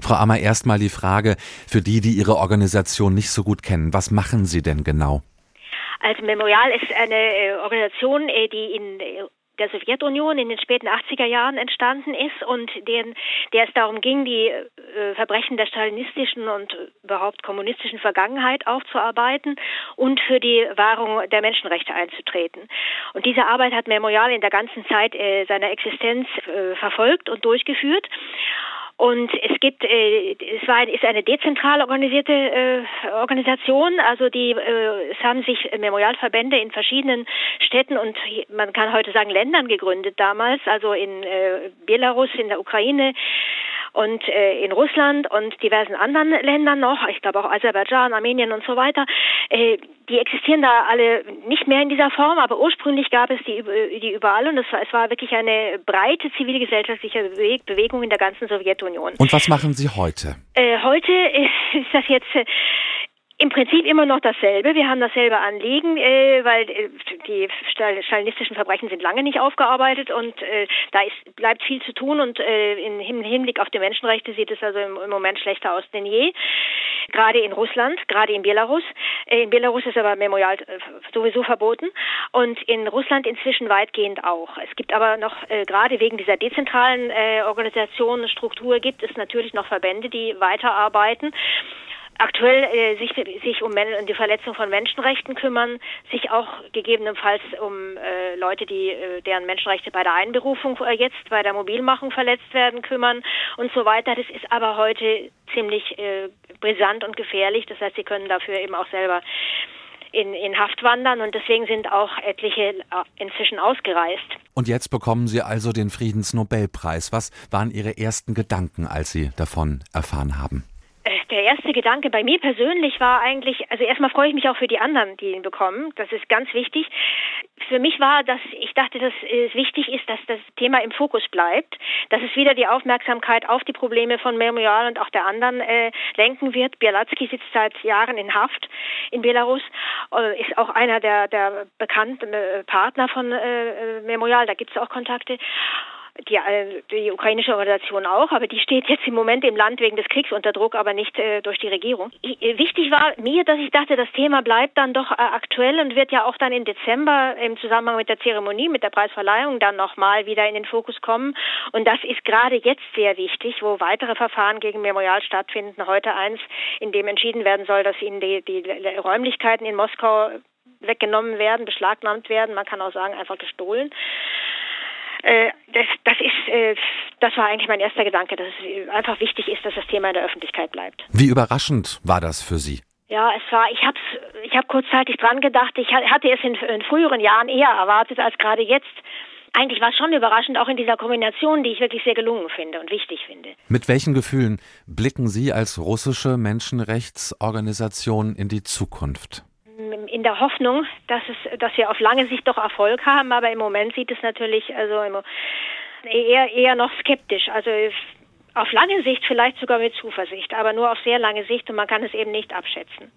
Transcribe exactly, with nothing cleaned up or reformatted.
Frau Ammer, erstmal die Frage für die, die Ihre Organisation nicht so gut kennen. Was machen Sie denn genau? Also Memorial ist eine Organisation, die in der Sowjetunion in den späten achtziger Jahren entstanden ist und deren, der es darum ging, die äh, Verbrechen der stalinistischen und überhaupt kommunistischen Vergangenheit aufzuarbeiten und für die Wahrung der Menschenrechte einzutreten. Und diese Arbeit hat Memorial in der ganzen Zeit äh, seiner Existenz äh, verfolgt und durchgeführt. Und es gibt, äh, es war, ist eine dezentral organisierte äh, Organisation, also die, äh, es haben sich Memorialverbände in verschiedenen Städten und man kann heute sagen Ländern gegründet damals, also in äh, Belarus, in der Ukraine und äh, in Russland und diversen anderen Ländern noch, ich glaube auch Aserbaidschan, Armenien und so weiter. Äh, die existieren da alle nicht mehr in dieser Form, aber ursprünglich gab es die, die überall und es war, es war wirklich eine breite zivilgesellschaftliche Bewegung in der ganzen Sowjetunion. Und was machen Sie heute? Äh, heute ist, ist das jetzt äh, im Prinzip immer noch dasselbe. Wir haben dasselbe Anliegen, äh, weil äh, die stalinistischen Verbrechen sind lange nicht aufgearbeitet und äh, da ist, bleibt viel zu tun und äh, im Hinblick auf die Menschenrechte sieht es also im, im Moment schlechter aus denn je. Gerade in Russland, gerade in Belarus. Äh, in Belarus ist aber Memorial äh, sowieso verboten und in Russland inzwischen weitgehend auch. Es gibt aber noch, äh, gerade wegen dieser dezentralen äh, Organisation, Struktur, gibt es natürlich noch Verbände, die weiterarbeiten. Aktuell äh, sich, sich um, Men- um die Verletzung von Menschenrechten kümmern, sich auch gegebenenfalls um äh, Leute, die äh, deren Menschenrechte bei der Einberufung äh, jetzt bei der Mobilmachung verletzt werden, kümmern und so weiter. Das ist aber heute ziemlich äh, brisant und gefährlich. Das heißt, sie können dafür eben auch selber in, in Haft wandern und deswegen sind auch etliche inzwischen ausgereist. Und jetzt bekommen Sie also den Friedensnobelpreis. Was waren Ihre ersten Gedanken, als Sie davon erfahren haben? Der erste Gedanke bei mir persönlich war eigentlich, also erstmal freue ich mich auch für die anderen, die ihn bekommen. Das ist ganz wichtig. Für mich war, dass ich dachte, dass es wichtig ist, dass das Thema im Fokus bleibt, dass es wieder die Aufmerksamkeit auf die Probleme von Memorial und auch der anderen äh, lenken wird. Bielatsky sitzt seit Jahren in Haft in Belarus, äh, ist auch einer der, der bekannten äh, Partner von äh, Memorial, da gibt es auch Kontakte. Die, die ukrainische Organisation auch, aber die steht jetzt im Moment im Land wegen des Kriegs unter Druck, aber nicht äh, durch die Regierung. Ich, äh, wichtig war mir, dass ich dachte, das Thema bleibt dann doch äh, aktuell und wird ja auch dann im Dezember im Zusammenhang mit der Zeremonie, mit der Preisverleihung dann nochmal wieder in den Fokus kommen. Und das ist gerade jetzt sehr wichtig, wo weitere Verfahren gegen Memorial stattfinden. Heute eins, in dem entschieden werden soll, dass ihnen die, die Räumlichkeiten in Moskau weggenommen werden, beschlagnahmt werden. Man kann auch sagen, einfach gestohlen. Das, das ist, das war eigentlich mein erster Gedanke, dass es einfach wichtig ist, dass das Thema in der Öffentlichkeit bleibt. Wie überraschend war das für Sie? Ja, es war, ich habe ich hab kurzzeitig dran gedacht, ich hatte es in, in früheren Jahren eher erwartet als gerade jetzt. Eigentlich war es schon überraschend, auch in dieser Kombination, die ich wirklich sehr gelungen finde und wichtig finde. Mit welchen Gefühlen blicken Sie als russische Menschenrechtsorganisation in die Zukunft? In der Hoffnung, dass es, dass wir auf lange Sicht doch Erfolg haben, aber im Moment sieht es natürlich also eher eher noch skeptisch. Also auf lange Sicht vielleicht sogar mit Zuversicht, aber nur auf sehr lange Sicht und man kann es eben nicht abschätzen.